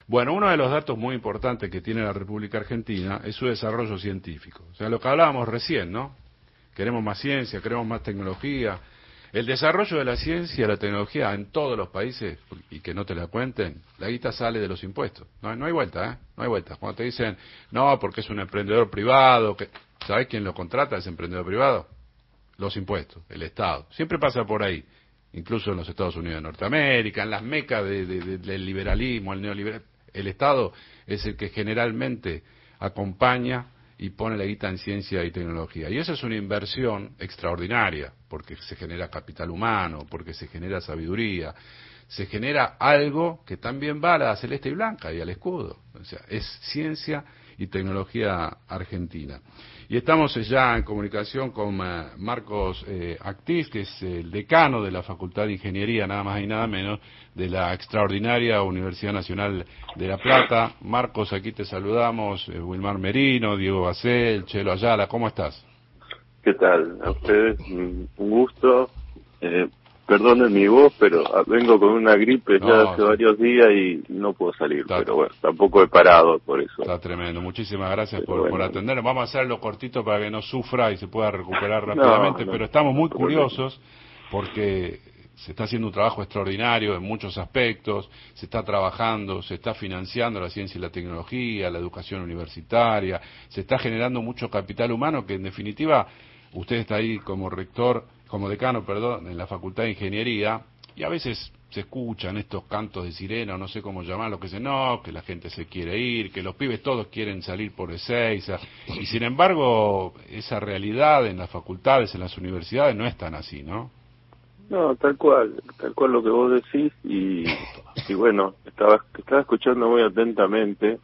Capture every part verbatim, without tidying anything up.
Bueno, uno de los datos muy importantes que tiene la República Argentina es su desarrollo científico. O sea, lo que hablábamos recién, ¿no? Queremos más ciencia, queremos más tecnología. El desarrollo de la ciencia y la tecnología en todos los países, y que no te la cuenten, la guita sale de los impuestos. No, no hay vuelta, ¿eh? No hay vuelta. Cuando te dicen, no, porque es un emprendedor privado, que ¿sabés quién lo contrata, ese emprendedor privado? Los impuestos, el Estado. Siempre pasa por ahí. Incluso en los Estados Unidos de Norteamérica, en las mecas de, de, de, del liberalismo, el neoliberalismo. El Estado es el que generalmente acompaña y pone la guita en ciencia y tecnología. Y esa es una inversión extraordinaria, porque se genera capital humano, porque se genera sabiduría, se genera algo que también va a la celeste y blanca y al escudo. O sea, es ciencia y tecnología argentina. Y estamos ya en comunicación con uh, Marcos eh, Actis, que es el decano de la Facultad de Ingeniería, nada más y nada menos, de la extraordinaria Universidad Nacional de La Plata. Marcos, aquí te saludamos, eh, Wilmar Merino, Diego Bacel, Chelo Ayala, ¿cómo estás? ¿Qué tal? A ustedes, un gusto. Eh, perdonen mi voz, pero vengo con una gripe ya No, hace sí. varios días y no puedo salir, Está, pero bueno, tampoco he parado por eso. Está tremendo, muchísimas gracias por, bueno, por atendernos. Vamos a hacerlo cortito para que no sufra y se pueda recuperar no, rápidamente, no, pero estamos muy no curiosos porque se está haciendo un trabajo extraordinario en muchos aspectos, se está trabajando, se está financiando la ciencia y la tecnología, la educación universitaria, se está generando mucho capital humano que en definitiva usted está ahí como rector, como decano, perdón, en la Facultad de Ingeniería, y a veces se escuchan estos cantos de sirena, o no sé cómo llamarlo, que dicen, no, que la gente se quiere ir, que los pibes todos quieren salir por Ezeiza, y sin embargo, esa realidad en las facultades, en las universidades, no es tan así, ¿no? No, tal cual, tal cual lo que vos decís, y, y bueno, estaba, estaba escuchando muy atentamente,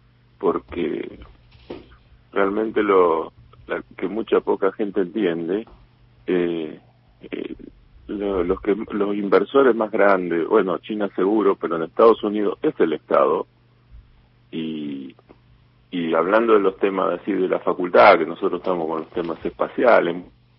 porque realmente lo la, que mucha poca gente entiende, eh, eh, lo, los que los inversores más grandes, bueno, China seguro, pero en Estados Unidos es el Estado, y y hablando de los temas así de la facultad, que nosotros estamos con los temas espaciales,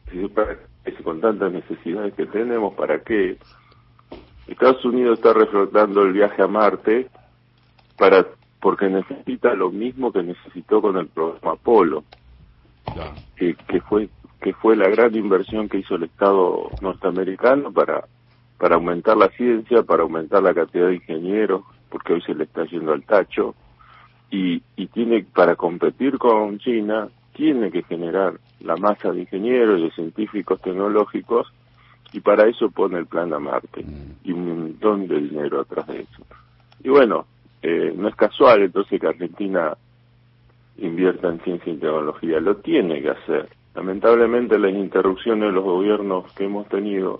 con tantas necesidades que tenemos, ¿para qué? Estados Unidos está reflotando el viaje a Marte para porque necesita lo mismo que necesitó con el programa Apolo, Claro. que, que fue que fue la gran inversión que hizo el Estado norteamericano para para aumentar la ciencia, para aumentar la cantidad de ingenieros, porque hoy se le está yendo al tacho, y, y tiene, para competir con China, tiene que generar la masa de ingenieros y de científicos tecnológicos, y para eso pone el plan a Marte, y un montón de dinero atrás de eso. Y bueno, eh, no es casual entonces que Argentina invierta en ciencia y tecnología, lo tiene que hacer. Lamentablemente las interrupciones de los gobiernos que hemos tenido,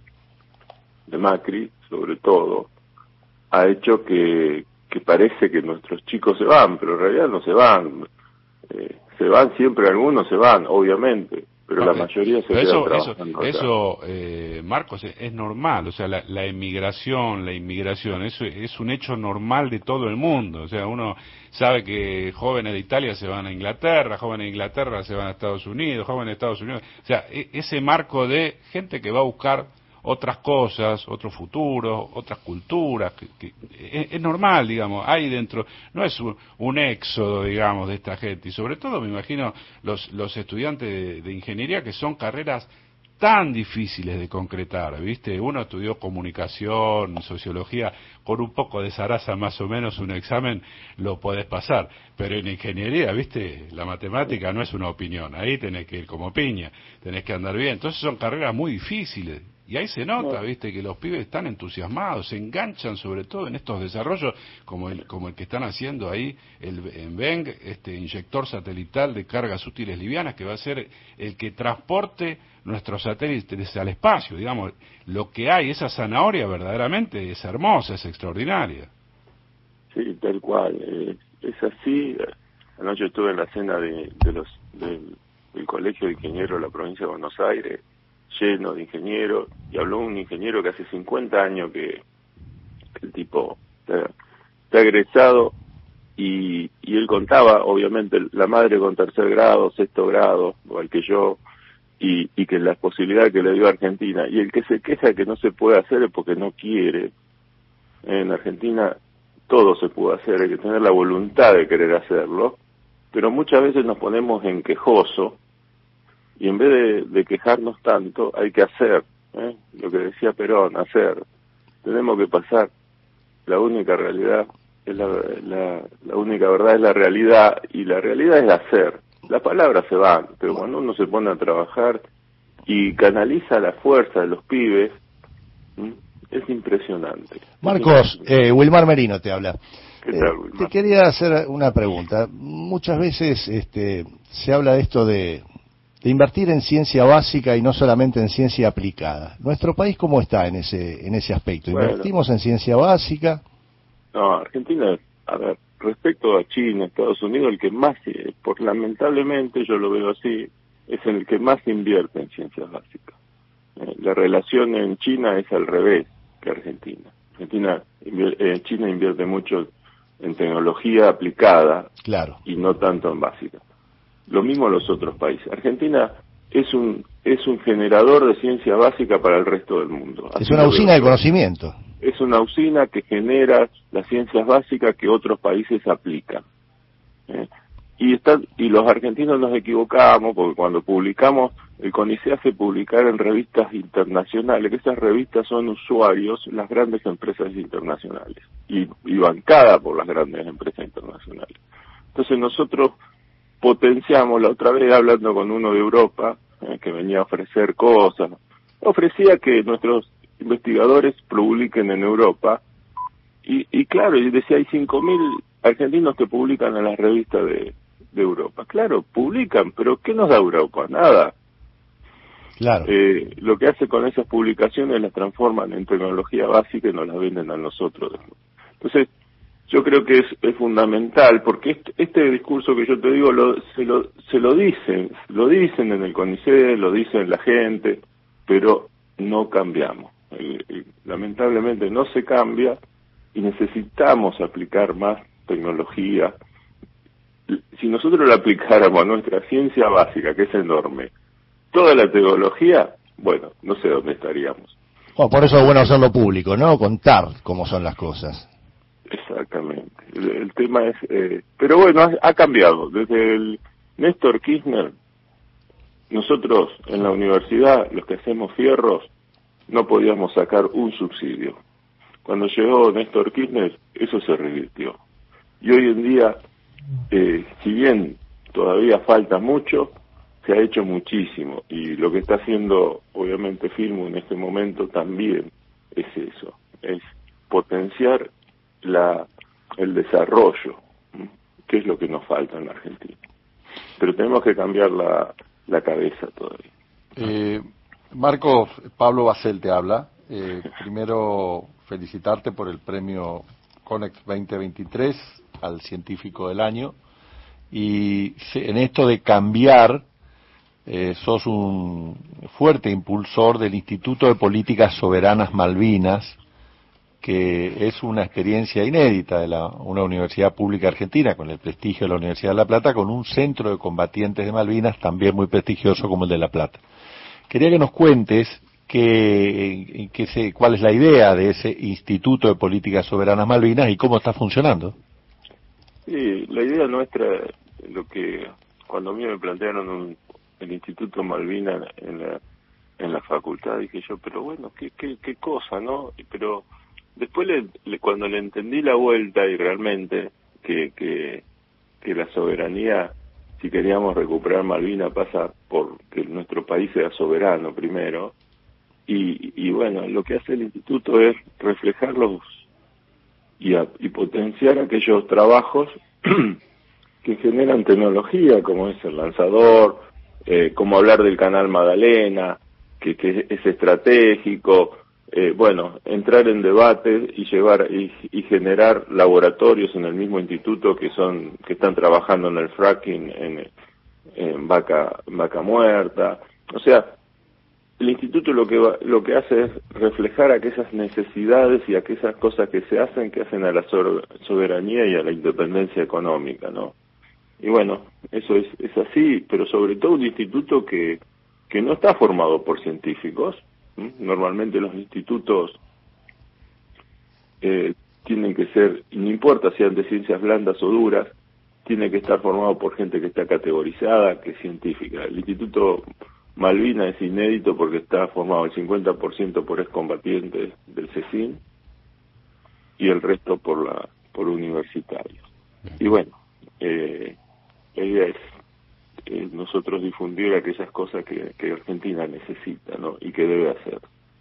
de Macri sobre todo, ha hecho que, que parece que nuestros chicos se van, pero en realidad no se van. Eh, se van siempre, algunos se van, obviamente, pero No, la eh, mayoría se pero queda eso, trabajando eso, acá. eso eh, Marcos, es, es normal, o sea, la, la emigración, la inmigración, eso es un hecho normal de todo el mundo, o sea, uno sabe que jóvenes de Italia se van a Inglaterra, jóvenes de Inglaterra se van a Estados Unidos, jóvenes de Estados Unidos, o sea, e, ese marco de gente que va a buscar otras cosas, otro futuro, otras culturas, que, que es, es normal, digamos, hay dentro, no es un, un éxodo, digamos, de esta gente, y sobre todo me imagino los, los estudiantes de, de ingeniería, que son carreras tan difíciles de concretar, ¿viste? Uno estudió comunicación, sociología, con un poco de zaraza más o menos un examen lo podés pasar, pero en ingeniería, ¿viste? La matemática no es una opinión, ahí tenés que ir como piña, tenés que andar bien, entonces son carreras muy difíciles. Y ahí se nota, viste, que los pibes están entusiasmados, se enganchan sobre todo en estos desarrollos como el como el que están haciendo ahí el en Veng, este inyector satelital de cargas útiles livianas, que va a ser el que transporte nuestros satélites al espacio, digamos. Lo que hay, esa zanahoria verdaderamente es hermosa, es extraordinaria. Sí, tal cual, eh, es así. Anoche estuve en la cena de, de los del, del Colegio de Ingenieros de la provincia de Buenos Aires, lleno de ingenieros, y habló un ingeniero que hace cincuenta años que, que el tipo está, está egresado, y, y él contaba, obviamente, la madre con tercer grado, sexto grado, igual que yo, y, y que la posibilidad que le dio a Argentina, y el que se queja que no se puede hacer es porque no quiere. En Argentina todo se puede hacer, hay que tener la voluntad de querer hacerlo, pero muchas veces nos ponemos en quejoso y en vez de, de quejarnos tanto hay que hacer, ¿eh? Lo que decía Perón, hacer. Tenemos que pasar. La única realidad es la, la, la única verdad es la realidad, y la realidad es hacer. Las palabras se van, pero cuando uno se pone a trabajar y canaliza la fuerza de los pibes, ¿m? Es impresionante. Marcos, eh, Wilmar Merino te habla. ¿Qué tal, eh, Wilmar? Te quería hacer una pregunta. Muchas veces este, se habla de esto de, de invertir en ciencia básica y no solamente en ciencia aplicada. ¿Nuestro país cómo está en ese en ese aspecto? ¿Invertimos bueno, en ciencia básica? No, Argentina, a ver, respecto a China, Estados Unidos, el que más, por lamentablemente yo lo veo así, es el que más invierte en ciencias básicas. Eh, la relación en China es al revés que Argentina. Argentina, eh, China invierte mucho en tecnología aplicada, claro, y no tanto en básica. Lo mismo los otros países. Argentina es un es un generador de ciencia básica para el resto del mundo. Así es una usina de conocimiento. Es una usina que genera las ciencias básicas que otros países aplican. ¿Eh? Y están, y los argentinos nos equivocamos porque cuando publicamos, el CONICET hace publicar en revistas internacionales, que esas revistas son usuarios, las grandes empresas internacionales, y, y bancada por las grandes empresas internacionales. Entonces nosotros potenciamos, la otra vez hablando con uno de Europa, eh, que venía a ofrecer cosas, ofrecía que nuestros investigadores publiquen en Europa, y, y claro, y decía, hay cinco mil argentinos que publican en las revistas de, de Europa. Claro, publican, pero ¿qué nos da Europa? Nada. Claro. Eh, lo que hace con esas publicaciones las transforman en tecnología básica y nos las venden a nosotros. Entonces, yo creo que es, es fundamental, porque este, este discurso que yo te digo, lo, se, lo, se lo dicen, lo dicen en el CONICET, lo dicen la gente, pero no cambiamos. El, el, lamentablemente no se cambia y necesitamos aplicar más tecnología. Si nosotros la aplicáramos a nuestra ciencia básica, que es enorme, toda la tecnología, bueno, no sé dónde estaríamos. Bueno, por eso es bueno hacerlo público, ¿no? Contar cómo son las cosas. Exactamente. El, el tema es... Eh, pero bueno, ha, ha cambiado. Desde el Néstor Kirchner, nosotros en la universidad, los que hacemos fierros, no podíamos sacar un subsidio. Cuando llegó Néstor Kirchner, eso se revirtió. Y hoy en día, eh, si bien todavía falta mucho, se ha hecho muchísimo. Y lo que está haciendo, obviamente, Filmu en este momento también es eso, es potenciar la el desarrollo, que es lo que nos falta en la Argentina. Pero tenemos que cambiar la, la cabeza todavía. Eh, Marcos, Pablo Basel te habla. Eh, primero, felicitarte por el premio CONEX veinte veintitrés al científico del año. Y en esto de cambiar, eh, sos un fuerte impulsor del Instituto de Políticas Soberanas Malvinas, que es una experiencia inédita de la, una universidad pública argentina, con el prestigio de la Universidad de La Plata, con un centro de combatientes de Malvinas también muy prestigioso como el de La Plata. Quería que nos cuentes que, que se, cuál es la idea de ese Instituto de Políticas Soberanas Malvinas y cómo está funcionando. Sí, la idea nuestra, lo que cuando a mí me plantearon un, el Instituto Malvinas en la, en la facultad, dije yo, pero bueno, qué, qué, qué cosa, ¿no? Pero después le, le, cuando le entendí la vuelta y realmente que, que, que la soberanía, si queríamos recuperar Malvinas, pasa por que nuestro país sea soberano primero, y, y bueno, lo que hace el instituto es reflejarlos y, a, y potenciar aquellos trabajos que generan tecnología, como es el lanzador, eh, como hablar del canal Magdalena, que, que es estratégico, eh, bueno, entrar en debate y llevar y, y generar laboratorios en el mismo instituto que son que están trabajando en el fracking en, en vaca vaca muerta. O sea, el instituto lo que va, lo que hace es reflejar aquellas necesidades y aquellas cosas que se hacen que hacen a la soberanía y a la independencia económica, ¿no? Y bueno, eso es es así, pero sobre todo un instituto que que no está formado por científicos. ¿Mm? Normalmente los institutos eh, tienen que ser, y no importa si sean de ciencias blandas o duras, tiene que estar formado por gente que está categorizada, que es científica. El Instituto Malvina es inédito porque está formado el cincuenta por ciento por excombatientes del CECIN y el resto por la por universitarios. Y bueno, eh, la idea es eh, nosotros difundir aquellas cosas que, que Argentina necesita, ¿no? Y que debe hacer.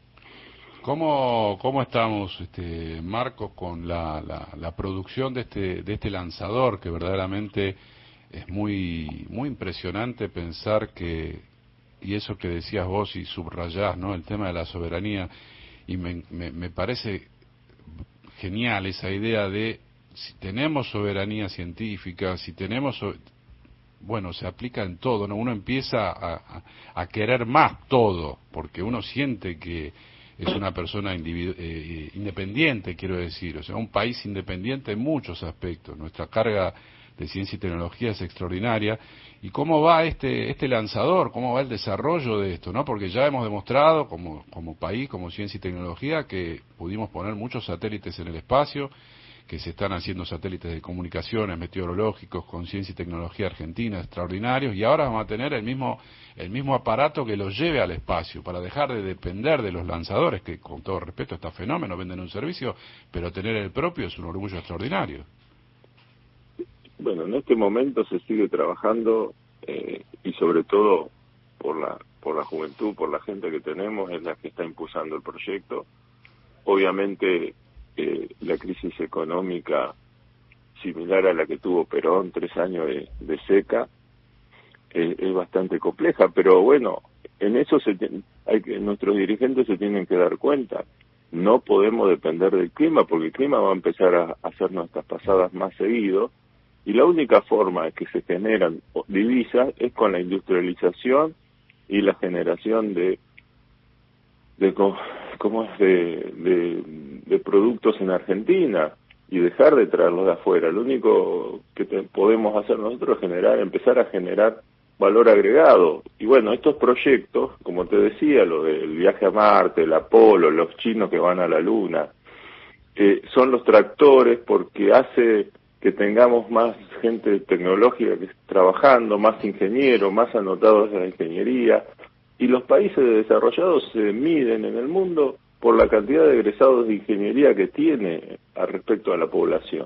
¿Cómo, cómo estamos, este, Marcos, con la, la, la producción de este, de este lanzador, que verdaderamente es muy, muy impresionante pensar que, y eso que decías vos y subrayás, ¿no? El tema de la soberanía, y me, me, me parece genial esa idea de si tenemos soberanía científica, si tenemos, bueno, se aplica en todo, ¿no? Uno empieza a, a, a querer más todo, porque uno siente que es una persona individu- eh, independiente, quiero decir, o sea, un país independiente en muchos aspectos. Nuestra carga de ciencia y tecnología es extraordinaria. ¿Y cómo va este este lanzador? ¿Cómo va el desarrollo de esto? ¿No? Porque ya hemos demostrado como como país, como ciencia y tecnología, que pudimos poner muchos satélites en el espacio, que se están haciendo satélites de comunicaciones, meteorológicos, con ciencia y tecnología argentina, extraordinarios, y ahora vamos a tener el mismo el mismo aparato que los lleve al espacio, para dejar de depender de los lanzadores, que con todo respeto está fenómeno, venden un servicio, pero tener el propio es un orgullo extraordinario. Bueno, en este momento se sigue trabajando eh, y sobre todo por la por la juventud, por la gente que tenemos, es la que está impulsando el proyecto. Obviamente eh, la crisis económica similar a la que tuvo Perón, tres años de, de seca, eh, es bastante compleja, pero bueno, en eso se hay que nuestros dirigentes se tienen que dar cuenta. No podemos depender del clima, porque el clima va a empezar a hacer nuestras pasadas más seguido. Y la única forma de que se generan divisas es con la industrialización y la generación de de cómo es de, de, de productos en Argentina y dejar de traerlos de afuera. Lo único que te, podemos hacer nosotros es generar, empezar a generar valor agregado. Y bueno, estos proyectos, como te decía, lo del viaje a Marte, el Apolo, los chinos que van a la Luna, eh, son los tractores porque hace que tengamos más gente tecnológica que esté trabajando, más ingenieros, más anotados en la ingeniería, y los países desarrollados se miden en el mundo por la cantidad de egresados de ingeniería que tiene al respecto a la población.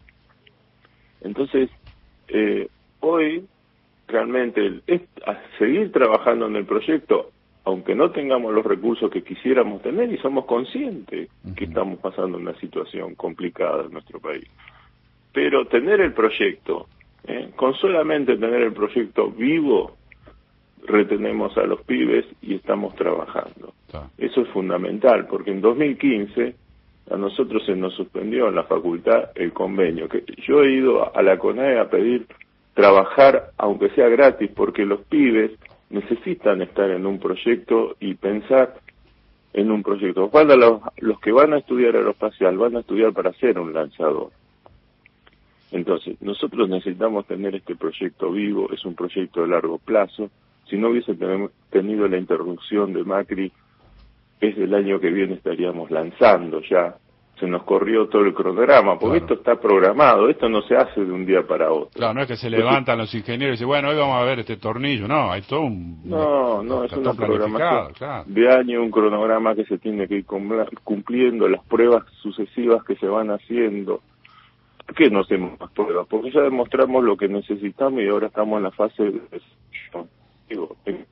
Entonces, eh, hoy realmente el, es, a seguir trabajando en el proyecto, aunque no tengamos los recursos que quisiéramos tener, y somos conscientes que estamos pasando una situación complicada en nuestro país. Pero tener el proyecto, ¿eh? con solamente tener el proyecto vivo, retenemos a los pibes y estamos trabajando. Ah. Eso es fundamental, porque en dos mil quince a nosotros se nos suspendió en la facultad el convenio. Que yo he ido a la CONAE a pedir trabajar, aunque sea gratis, porque los pibes necesitan estar en un proyecto y pensar en un proyecto. Cuando los, los que van a estudiar aeroespacial van a estudiar para ser un lanzador. Entonces, nosotros necesitamos tener este proyecto vivo, es un proyecto de largo plazo. Si no hubiese tenido la interrupción de Macri, es el año que viene estaríamos lanzando ya. Se nos corrió todo el cronograma, porque claro, esto está programado, esto no se hace de un día para otro. Claro, no es que se levantan los ingenieros y dicen, bueno, hoy vamos a ver este tornillo, no, hay todo un... No, no, es una programación claro. de año, un cronograma que se tiene que ir cumpliendo, las pruebas sucesivas que se van haciendo. ¿Por qué no hacemos más pruebas? Porque ya demostramos lo que necesitamos y ahora estamos en la fase de... Digo, en...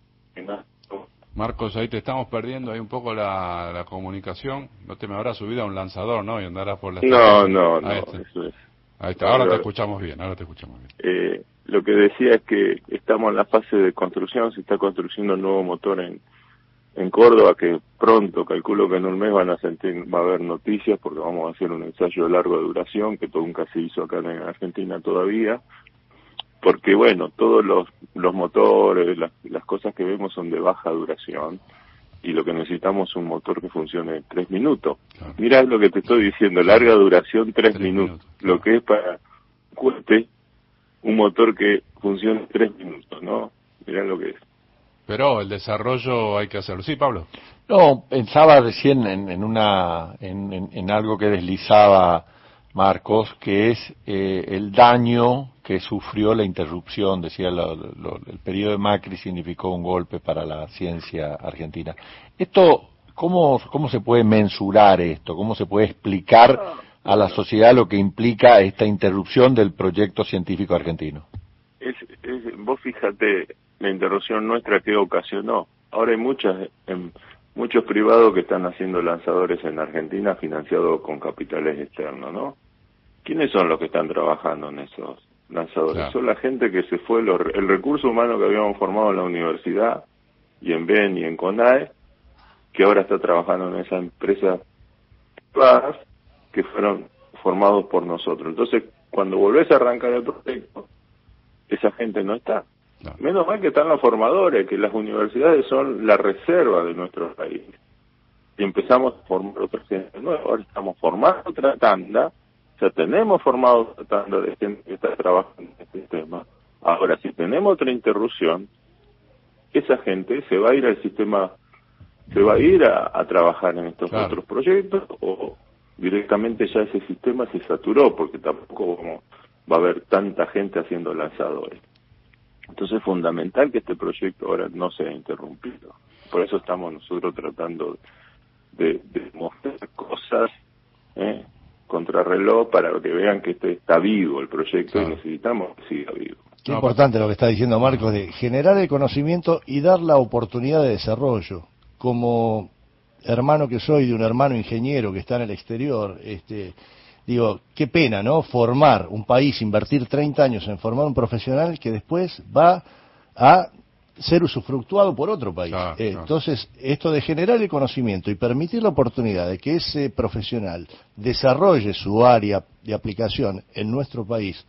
Marcos, ahí te estamos perdiendo ahí un poco la, la comunicación. No te me habrás subido a un lanzador, ¿no? Y andarás por la No, no, no. Este. Eso es. Ahí está, ahora te escuchamos bien, ahora te escuchamos bien. Eh, lo que decía es que estamos en la fase de construcción, se está construyendo un nuevo motor en, en Córdoba, que pronto, calculo que en un mes van a sentir, va a haber noticias, porque vamos a hacer un ensayo de larga duración, que nunca se hizo acá en Argentina todavía. Porque bueno, todos los, los motores, las, las cosas que vemos son de baja duración y lo que necesitamos es un motor que funcione tres minutos. Claro. Mirá lo que te estoy diciendo, larga duración tres, tres minutos, minutos claro. Lo que es para un cohete, un motor que funcione tres minutos, ¿no? Mirá lo que es. Pero el desarrollo hay que hacerlo. Sí, Pablo. No, pensaba recién en, en una en, en, en algo que deslizaba Marcos, que es eh, el daño que sufrió la interrupción. Decía, lo, lo, el periodo de Macri significó un golpe para la ciencia argentina. Esto, ¿cómo, cómo se puede mensurar esto? ¿Cómo se puede explicar a la sociedad lo que implica esta interrupción del proyecto científico argentino? Es, es, vos fíjate la interrupción nuestra que ocasionó. Ahora hay muchas, en, muchos privados que están haciendo lanzadores en Argentina financiados con capitales externos, ¿no? ¿Quiénes son los que están trabajando en esos lanzadores? Claro. Son la gente que se fue, los, el recurso humano que habíamos formado en la universidad y en B E N y en CONAE, que ahora está trabajando en esas empresas privadas que fueron formados por nosotros. Entonces, cuando volvés a arrancar el proyecto, esa gente no está. No. Menos mal que están los formadores, que las universidades son la reserva de nuestro país. Y empezamos a formar otra gente nueva. Ahora estamos formando otra tanda. O sea, tenemos formado otra tanda de gente que está trabajando en este tema. Ahora, si tenemos otra interrupción, esa gente se va a ir al sistema, se va a ir a, a trabajar en estos claro. otros proyectos, o directamente ya ese sistema se saturó, porque tampoco vamos, va a haber tanta gente haciendo lanzadores. Entonces es fundamental que este proyecto ahora no sea interrumpido. Por eso estamos nosotros tratando de, de mostrar cosas ¿eh? contrarreloj para que vean que este está vivo el proyecto claro. y necesitamos que siga vivo. Qué no, importante lo que está diciendo Marcos, de generar el conocimiento y dar la oportunidad de desarrollo. Como hermano que soy de un hermano ingeniero que está en el exterior, este... digo, qué pena, ¿no? Formar un país, invertir treinta años en formar un profesional que después va a ser usufructuado por otro país. Claro, eh, claro. Entonces, esto de generar el conocimiento y permitir la oportunidad de que ese profesional desarrolle su área de aplicación en nuestro país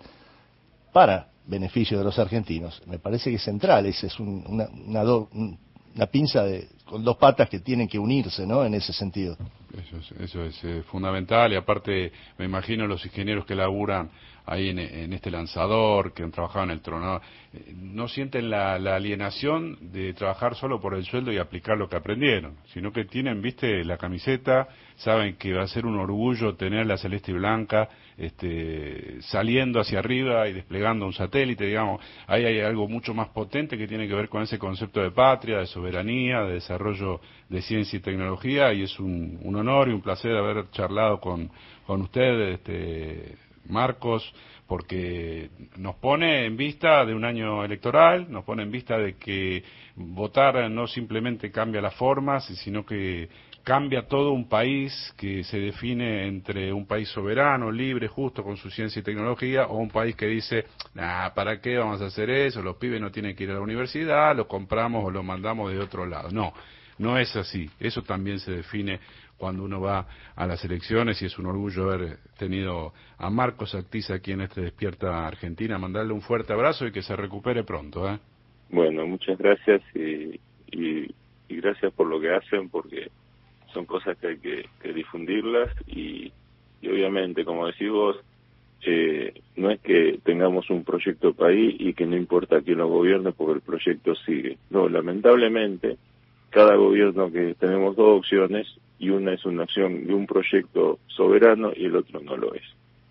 para beneficio de los argentinos, me parece que es central. Esa es un, una, una, do, una pinza de, con dos patas que tienen que unirse, ¿no? En ese sentido. Eso es, eso es eh, fundamental, y aparte me imagino los ingenieros que laburan ahí en, en este lanzador, que han trabajado en el tronador, eh, no sienten la, la alienación de trabajar solo por el sueldo y aplicar lo que aprendieron, sino que tienen, viste, la camiseta, saben que va a ser un orgullo tener la celeste y blanca este, saliendo hacia arriba y desplegando un satélite, digamos. Ahí hay algo mucho más potente que tiene que ver con ese concepto de patria, de soberanía, de desarrollo de ciencia y tecnología, y es un, un honor y un placer haber charlado con, con usted, este, Marcos, porque nos pone en vista de un año electoral, nos pone en vista de que votar no simplemente cambia las formas, sino que cambia todo un país que se define entre un país soberano, libre, justo, con su ciencia y tecnología, o un país que dice, nah, ¿para qué vamos a hacer eso? Los pibes no tienen que ir a la universidad, los compramos o los mandamos de otro lado. No, no es así. Eso también se define cuando uno va a las elecciones, y es un orgullo haber tenido a Marcos Actis aquí en este Despierta Argentina. Mandarle un fuerte abrazo y que se recupere pronto, ¿eh? Bueno, muchas gracias y, y, y gracias por lo que hacen, porque son cosas que hay que, que difundirlas y, y obviamente, como decís vos, eh, no es que tengamos un proyecto país y que no importa quién lo gobierne porque el proyecto sigue. No, lamentablemente, cada gobierno que tenemos dos opciones, y una es una acción de un proyecto soberano y el otro no lo es.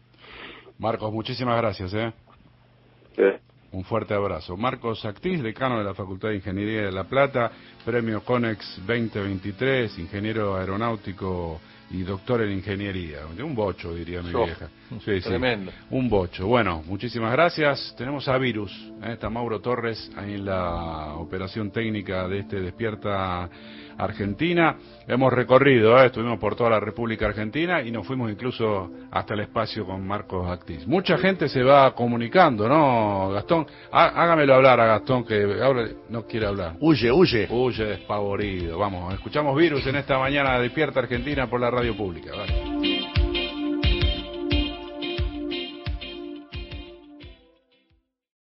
Marcos, muchísimas gracias, ¿eh? Sí. Un fuerte abrazo. Marcos Actis, decano de la Facultad de Ingeniería de La Plata, premio CONEX veinte veintitrés, ingeniero aeronáutico y doctor en ingeniería. Un bocho, diría mi oh, vieja. Sí, tremendo. Sí, un bocho. Bueno, muchísimas gracias. Tenemos a Virus, ¿eh? Está Mauro Torres ahí en la operación técnica de este Despierta Argentina. Hemos recorrido, ¿eh? Estuvimos por toda la República Argentina y nos fuimos incluso hasta el espacio con Marcos Actis. Mucha gente se va comunicando, ¿no, Gastón? Há, hágamelo hablar a Gastón, que ahora no quiere hablar. Huye, huye. Huye despavorido. Vamos, escuchamos Virus en esta mañana de Despierta Argentina por la radio pública. Vale.